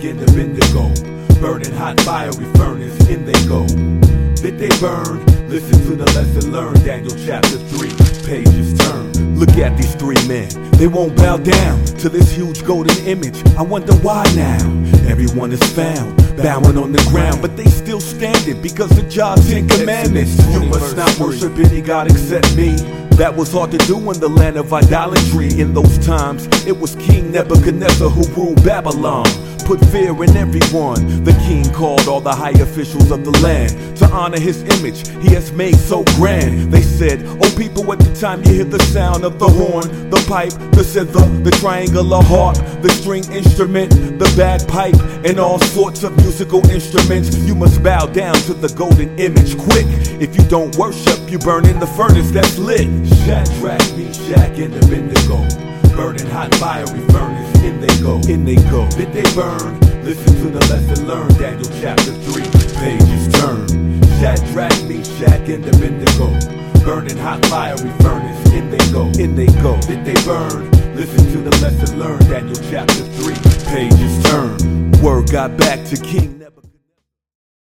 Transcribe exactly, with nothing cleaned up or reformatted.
in the Bendigo. Burning hot fiery furnace, in they go. Did they burn? Listen to the lesson learned, Daniel chapter three, pages turn. Look at these three men, they won't bow down to this huge golden image. I wonder why now. Everyone is found bowing on the ground, but they still standing because of God's Ten Commandments. You must not worship any God except me. That was hard to do in the land of idolatry. In those times, it was King Nebuchadnezzar who ruled Babylon. Put fear in everyone. The king called all the high officials of the land to honor his image he has made so grand. They said, oh people, at the time you hear the sound of the horn, the pipe, the zither, the triangular harp, the string instrument, the bagpipe, and all sorts of musical instruments, you must bow down to the golden image quick. If you don't worship, you burn in the furnace that's lit. Shadrach, Meshach, and Abednego, burning hot fiery furnace, in they go, in they go. Did they burn? Listen to the lesson learned, Daniel chapter three, pages turn. Shadrach, Meshach, and Abednego, burning hot fiery furnace, in they go, in they go. Did they burn? Listen to the lesson learned, Daniel chapter three, pages turn. Word got back to King Nebuchadnezzar.